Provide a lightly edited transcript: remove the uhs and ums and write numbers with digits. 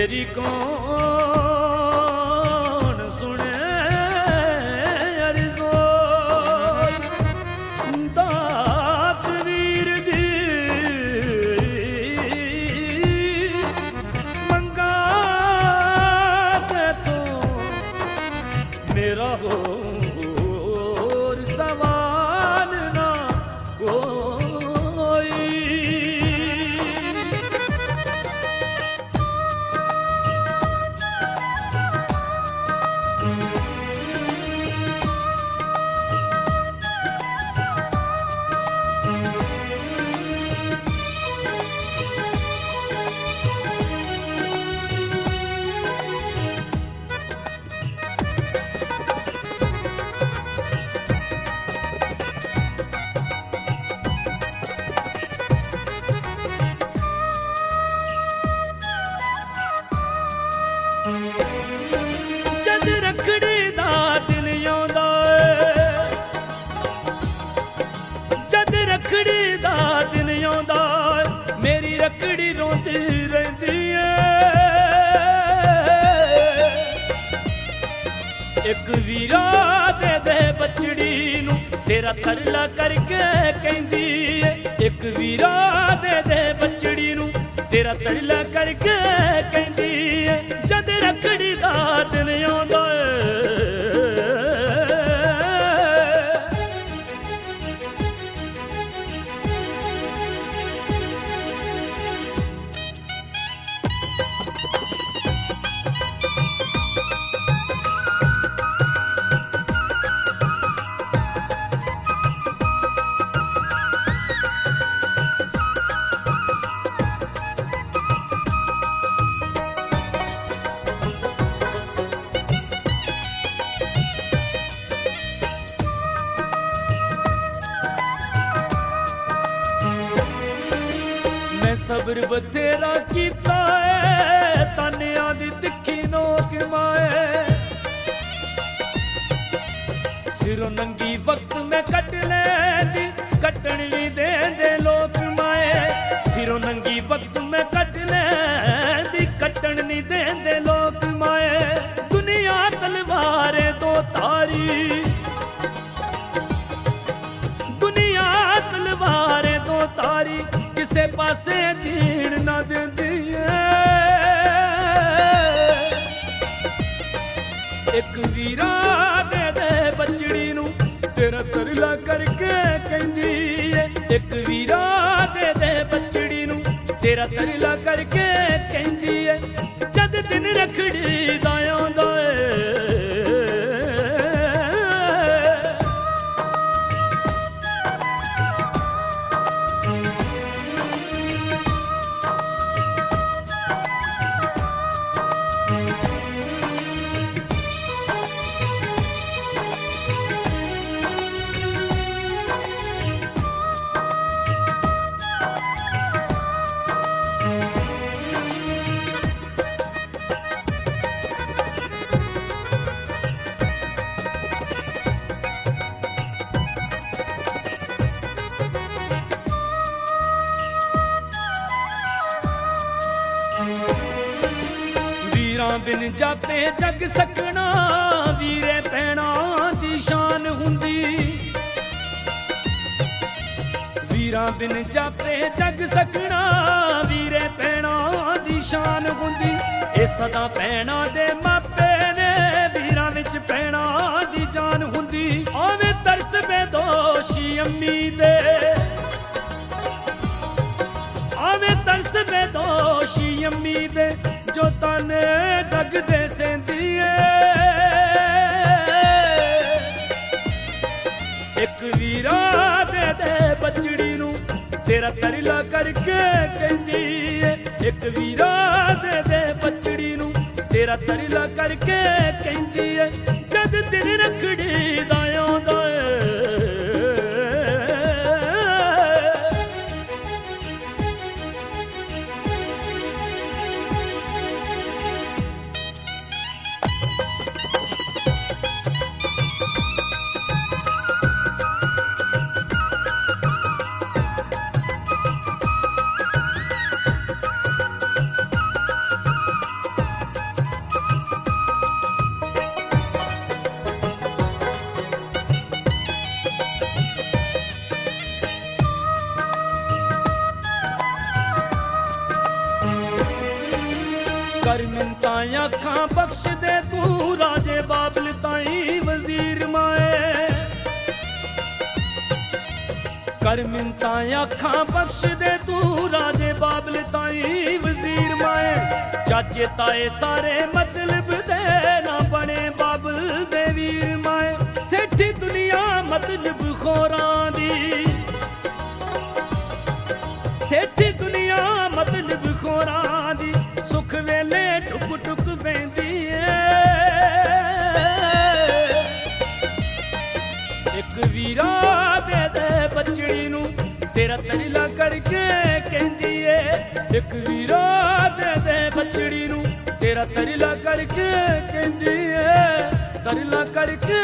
मेरी कौन सुने अरज़ों दात वीर दी मंगा के तो मेरा होर सवाल ना कोई। जद रखड़ी दा दिन आउंदा जद रखड़ी दा दिन आउंदा मेरी रखड़ी रोंदी रहिंदी है। एक वीरा दे दे बचड़ी नूं तेरा तरला करके कहंदी है। एक वीरा दे दे बचड़ी नूं तेरा तरला करके कहंदी है। जद रखड़ी दा दिन आउंदा सबर बथेरा कीता है तानिया दी तिखी नोक माए। सिरों नंगी वक्त में कट लैंदी कटण भी देंदे लोक माए। सिरों नंगी वक्त में कट लैंदी कटण नहीं देंदे लोक माए। दुनिया तलवारे दो तारी दुनिया तलवारे दो तारी किसे पासे जीण ना देंदी है। एक वीरा दे दे बचड़ी नूं तेरा तरला करके कहंदी है। एक वीरा दे दे बचड़ी नूं तेरा तरला करके कहंदी है। जद दिन रखड़ी दा आउंदा वीरां बिन जापे जग सकना वीरे भैणा दी शान हुंदी। वीरां बिन जापे जग सकना वीरे भैणा दी शान हुंदी। ए सदा भैणा दे मापे ने वीरां विच भैणा दी जान हुंदी। आवे तरस बेदोशी अम्मी दे आवे तरस बेदोशी अम्मी दे जो ताने जग दे सेंदी है। एक वीरा दे दे बचड़ी नूं तेरा तरला करके कहंदी है। एक वीरा दे दे बचड़ी नूं तेरा तरला करके कहंदी है। जद दिन रखड़ी दा आउंदा अखां बख्श दे तू राजे बाबल ताई वजीर माए कर मिनता अखां बख्श दे तू राजे बाबल ताई वजीर माए चाचे ताए सारे मतलब दे ना बने बाबल दे वीर माए सेठी दुनिया मतलब खोरां दी सेठी दुनिया मतलब खोरां दी सुख वेले टुक टुक बेंदी एक वीरा दे बचड़ी नू तेरा तरीला करके कहंदी है एक वीरा दे बचड़ी नू तेरा तरीला करके कहंदी है तरीला करके